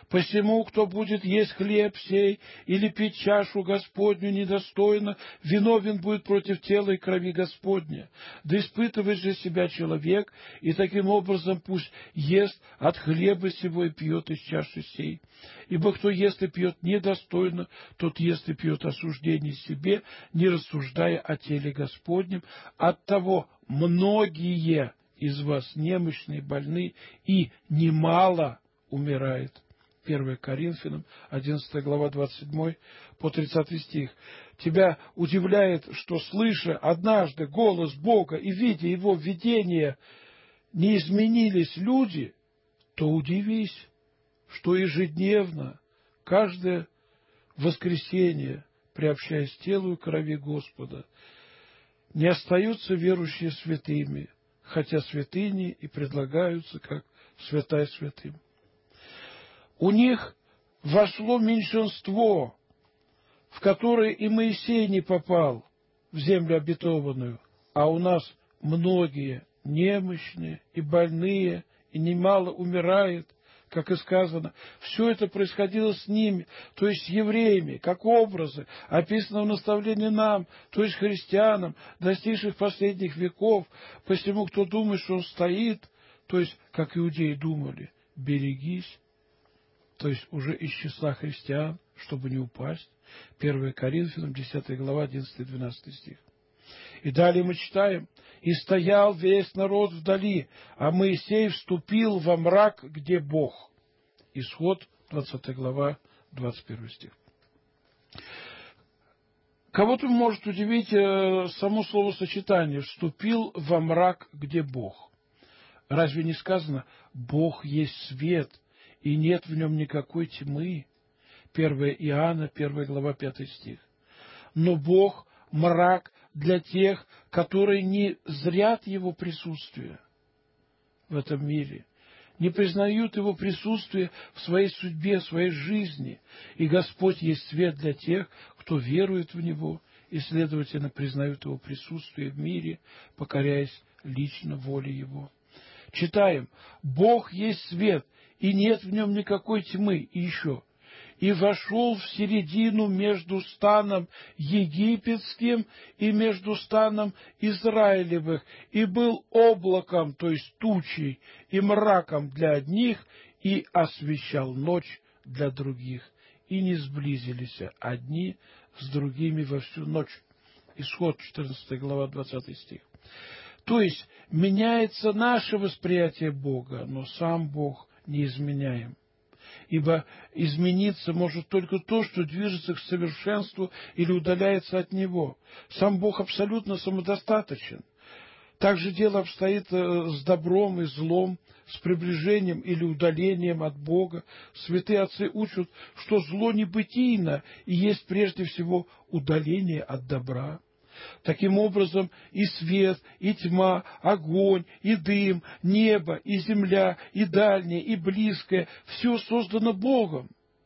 Посему, кто будет есть хлеб сей или пить чашу Господню недостойно, виновен будет против тела и крови Господня. Да испытывает же себя человек, и таким образом пусть ест от хлеба сего и пьет из чаши сей. Ибо кто ест и пьет недостойно, тот ест и пьет осуждение себе, не рассуждая о теле Господнем. Оттого многие из вас немощные, больны, и немало умирает. первое Коринфянам, одиннадцатая глава, двадцать седьмой по тридцатый стих. Тебя удивляет, что, слыша однажды голос Бога и видя Его видение, не изменились люди, то удивись, что ежедневно, каждое воскресенье, приобщаясь к телу и крови Господа, не остаются верующие святыми, хотя святыни и предлагаются как святая святым. У них вошло меньшинство, в которое и Моисей не попал в землю обетованную, а у нас многие немощные и больные, и немало умирает, как и сказано. Все это происходило с ними, то есть с евреями, как образы, описаны в наставлении нам, то есть христианам, достигших последних веков. Посему, кто думает, что он стоит, то есть, как иудеи думали, берегись, то есть уже из числа христиан, чтобы не упасть. первое Коринфянам, десятая глава, одиннадцатый-двенадцатый стих. И далее мы читаем: «И стоял весь народ вдали, а Моисей вступил во мрак, где Бог». Исход, двадцатая глава, двадцать первый стих. Кого-то может удивить э, само словосочетание «вступил во мрак, где Бог». Разве не сказано «Бог есть свет, и нет в нем никакой тьмы»? первое Иоанна, первая глава, пятый стих. Но Бог – мрак для тех, которые не зрят Его присутствие в этом мире, не признают Его присутствие в своей судьбе, в своей жизни. И Господь есть свет для тех, кто верует в Него и, следовательно, признают Его присутствие в мире, покоряясь лично воле Его. Читаем: «Бог есть свет, и нет в нем никакой тьмы». И еще: «И вошел в середину между станом египетским и между станом Израилевых, и был облаком, то есть тучей, и мраком для одних, и освещал ночь для других. И не сблизились одни с другими во всю ночь». Исход, четырнадцатая глава, двадцатый стих. То есть меняется наше восприятие Бога, но сам Бог неизменяем. Ибо измениться может только то, что движется к совершенству или удаляется от Него. Сам Бог абсолютно самодостаточен. Также дело обстоит с добром и злом, с приближением или удалением от Бога. Святые отцы учат, что зло небытийно и есть прежде всего удаление от добра. Таким образом, и свет, и тьма, огонь, и дым, небо, и земля, и дальнее, и близкое – все создано Богом.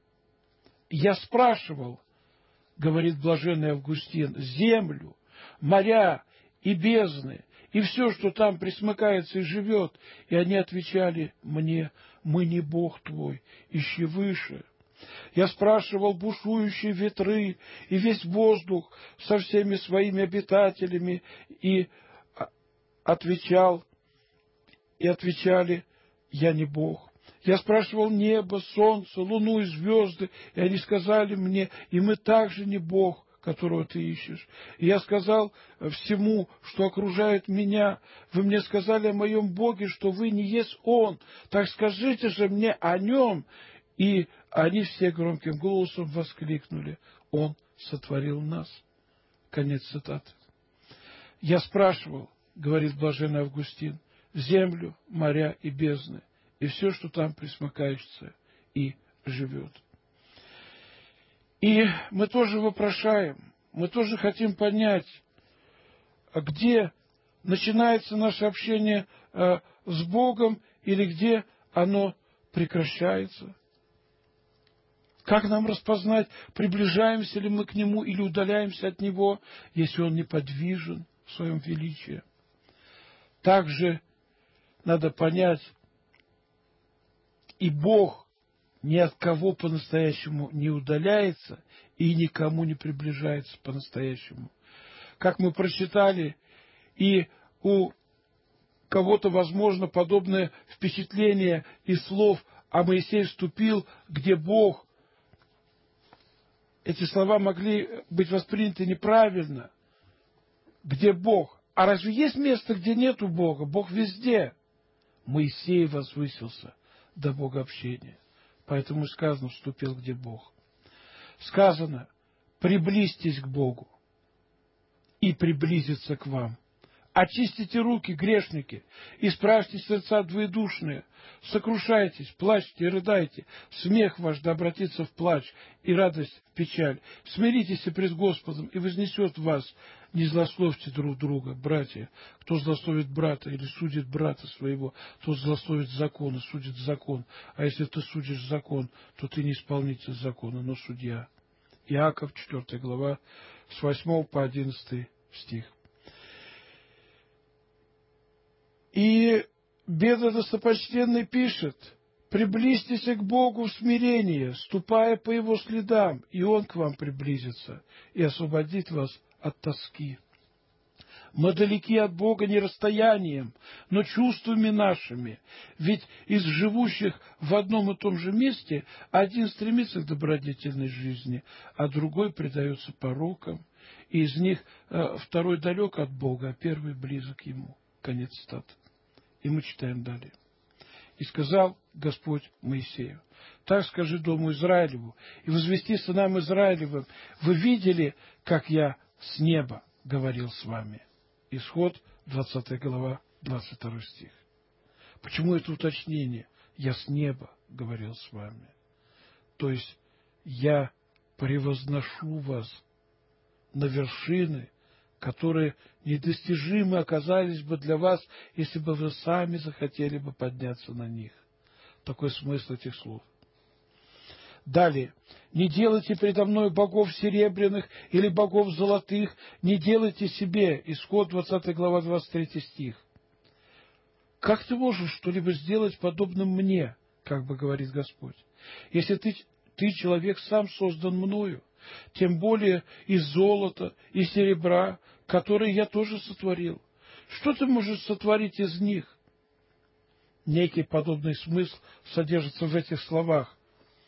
Я спрашивал, говорит блаженный Августин, землю, моря и бездны, и все, что там пресмыкается и живет, и они отвечали мне: мы не Бог твой, ищи выше. Я спрашивал бушующие ветры и весь воздух со всеми своими обитателями, и отвечал, и отвечали: я не Бог. Я спрашивал небо, солнце, луну и звезды, и они сказали мне: и мы также не Бог, которого ты ищешь. И я сказал всему, что окружает меня: вы мне сказали о моем Боге, что вы не есть Он, так скажите же мне о Нем. И они все громким голосом воскликнули: Он сотворил нас. Конец цитаты. Я спрашивал, говорит блаженный Августин, землю, моря и бездны, и все, что там пресмыкается и живет. И мы тоже вопрошаем, мы тоже хотим понять, где начинается наше общение э, с Богом или где оно прекращается. Как нам распознать, приближаемся ли мы к Нему или удаляемся от Него, если Он неподвижен в своем величии? Также надо понять, и Бог ни от кого по-настоящему не удаляется и никому не приближается по-настоящему. Как мы прочитали, и у кого-то, возможно, подобное впечатление из слов «А Моисей вступил, где Бог». Эти слова могли быть восприняты неправильно. Где Бог? А разве есть место, где нету Бога? Бог везде. Моисей возвысился до богообщения. Поэтому сказано, вступил, где Бог. Сказано, приблизьтесь к Богу, и приблизится к вам. Очистите руки, грешники, исправьте сердца двоедушные, сокрушайтесь, плачьте и рыдайте, смех ваш да обратится в плач и радость в печаль. Смиритесь и пред Господом, и вознесет вас. Не злословьте друг друга, братья. Кто злословит брата или судит брата своего, тот злословит закон и судит закон. А если ты судишь закон, то ты не исполнитель закона, но судья. Иаков, четвёртая глава, с восьмого по одиннадцатый стих. И Беда Достопочтенный пишет: «Приблизьтесь к Богу в смирении, ступая по Его следам, и Он к вам приблизится и освободит вас от тоски. Мы далеки от Бога не расстоянием, но чувствами нашими, ведь из живущих в одном и том же месте один стремится к добродетельной жизни, а другой предается порокам, и из них э, второй далек от Бога, а первый близок Ему». Конец цитаты. И мы читаем далее. «И сказал Господь Моисею: так скажи дому Израилеву, и возвести сынам Израилевым: вы видели, как я с неба говорил с вами». Исход, двадцатая глава, двадцать второй стих. Почему это уточнение? Я с неба говорил с вами. То есть я превозношу вас на вершины, которые недостижимы оказались бы для вас, если бы вы сами захотели бы подняться на них. Такой смысл этих слов. Далее. «Не делайте предо мной богов серебряных или богов золотых, не делайте себе». Исход, двадцатая глава, двадцать третий стих. Как ты можешь что-либо сделать подобным мне, как бы говорит Господь, если ты, ты человек, сам создан мною, тем более из золота и серебра, которые я тоже сотворил? Что ты можешь сотворить из них? Некий подобный смысл содержится в этих словах.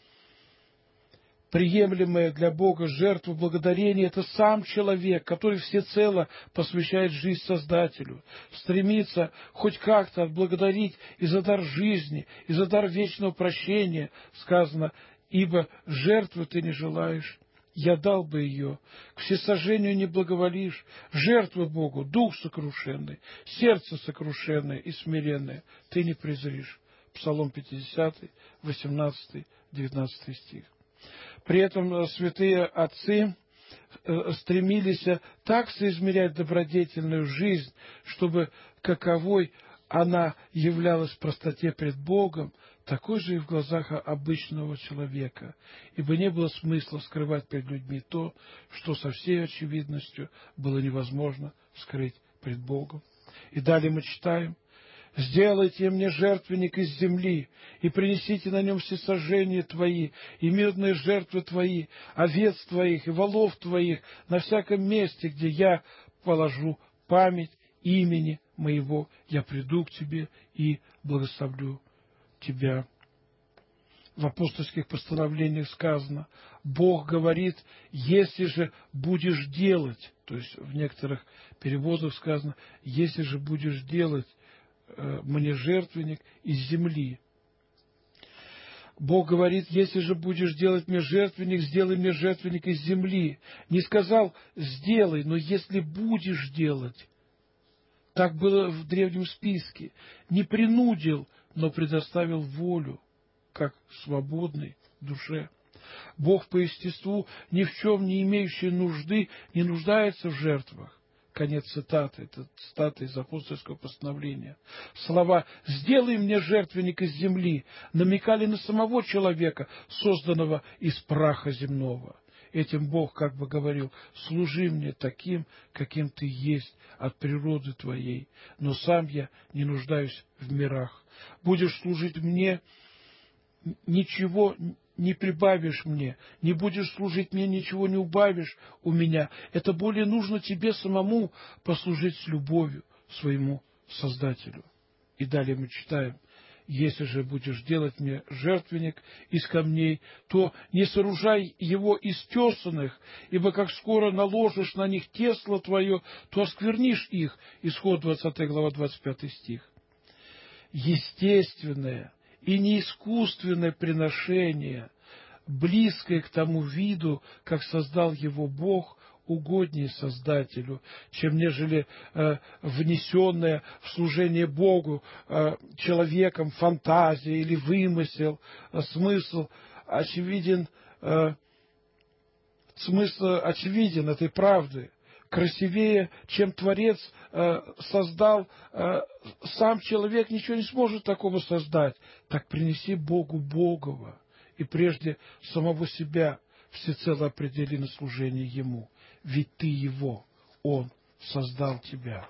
Приемлемая для Бога жертва благодарения — это сам человек, который всецело посвящает жизнь Создателю, стремится хоть как-то отблагодарить и за дар жизни, и за дар вечного прощения. Сказано: «Ибо жертву ты не желаешь, я дал бы ее, к всесожжению не благоволишь, жертвы Богу, дух сокрушенный, сердце сокрушенное и смиренное ты не презришь». Псалом пятидесятый, восемнадцатый, девятнадцатый стих. При этом святые отцы стремились так соизмерять добродетельную жизнь, чтобы каковой она являлась в простоте пред Богом, такой же и в глазах обычного человека, ибо не было смысла скрывать перед людьми то, что со всей очевидностью было невозможно скрыть пред Богом. И далее мы читаем: «Сделайте мне жертвенник из земли, и принесите на нем всесожжения твои, и мирные жертвы твои, овец твоих и волов твоих, на всяком месте, где я положу память имени моего, я приду к тебе и благословлю тебя». В апостольских постановлениях сказано: Бог говорит: если же будешь делать, то есть в некоторых переводах сказано: если же будешь делать мне жертвенник из земли. Бог говорит: если же будешь делать мне жертвенник, сделай мне жертвенник из земли. Не сказал сделай, но если будешь делать. Так было в древнем списке. Не принудил, но предоставил волю, как свободной душе. Бог по естеству, ни в чем не имеющий нужды, не нуждается в жертвах. Конец цитаты. Это цитата из апостольского постановления. Слова «сделай мне жертвенник из земли» намекали на самого человека, созданного из праха земного. Этим Бог как бы говорил: служи мне таким, каким ты есть от природы твоей, но сам я не нуждаюсь в мирах. Будешь служить мне, ничего не прибавишь мне, не будешь служить мне, ничего не убавишь у меня. Это более нужно тебе самому послужить с любовью своему Создателю. И далее мы читаем: если же будешь делать мне жертвенник из камней, то не сооружай его из тесанных, ибо как скоро наложишь на них тесло твое, то осквернишь их. Исход двадцатая глава, двадцать пятый стих. Естественное и неискусственное приношение, близкое к тому виду, как создал его Бог, угоднее Создателю, чем нежели э, внесенное в служение Богу э, человеком фантазия или вымысел. Э, смысл очевиден, э, смысл очевиден этой правды. Красивее, чем Творец э, создал, э, сам человек ничего не сможет такого создать. Так принеси Богу Богова, и прежде самого себя всецело определи на служение Ему. Ведь ты Его, Он создал тебя.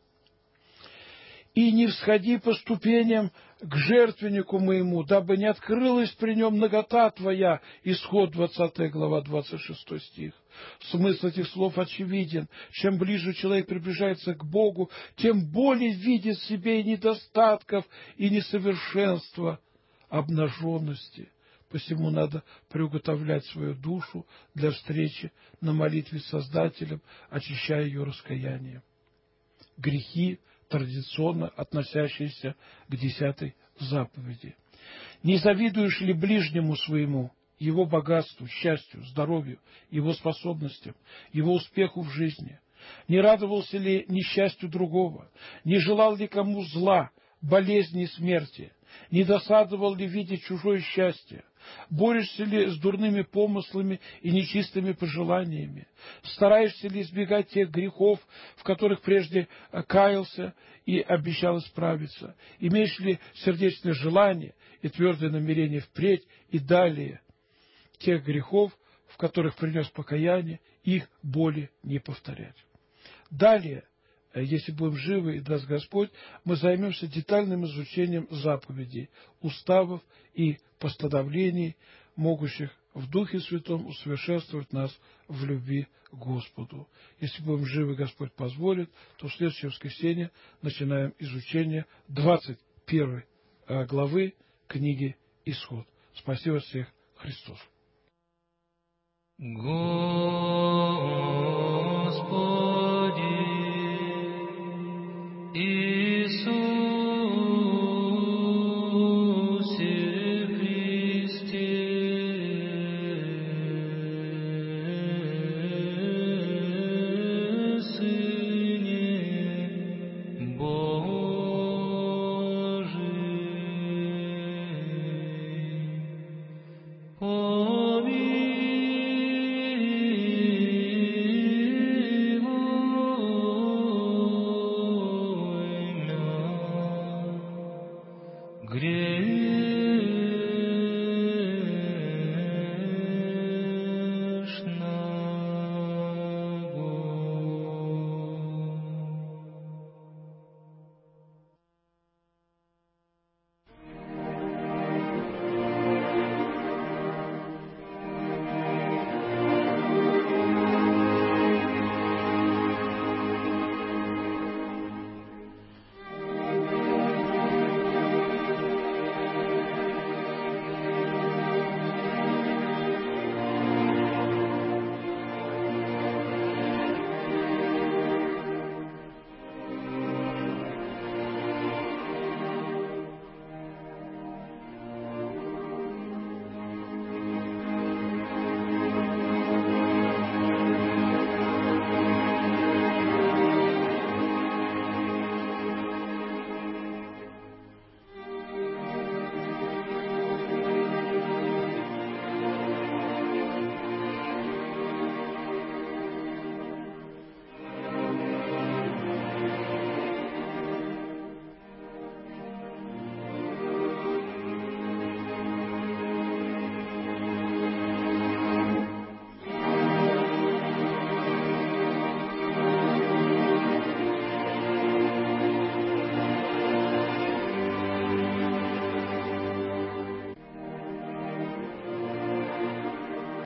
И не всходи по ступеням к жертвеннику моему, дабы не открылась при нем нагота твоя. Исход двадцатая глава, двадцать шестой стих. Смысл этих слов очевиден. Чем ближе человек приближается к Богу, тем более видит в себе и недостатков, и несовершенства, обнаженности. Посему надо приуготовлять свою душу для встречи на молитве с Создателем, очищая ее раскаянием. Грехи, традиционно относящиеся к десятой заповеди. Не завидуешь ли ближнему своему, его богатству, счастью, здоровью, его способностям, его успеху в жизни? Не радовался ли несчастью другого? Не желал ли кому зла, болезни и смерти? Не досадовал ли видеть чужое счастье? Борешься ли с дурными помыслами и нечистыми пожеланиями? Стараешься ли избегать тех грехов, в которых прежде каялся и обещал исправиться? Имеешь ли сердечное желание и твердое намерение впредь и далее тех грехов, в которых принес покаяние, их более не повторять? Далее, если будем живы и даст Господь, мы займемся детальным изучением заповедей, уставов и постановлений, могущих в Духе Святом усовершенствовать нас в любви к Господу. Если будем живы, Господь позволит, то в следующее воскресенье начинаем изучение двадцать первой главы книги Исход. Спасибо всех, Христос. Господи.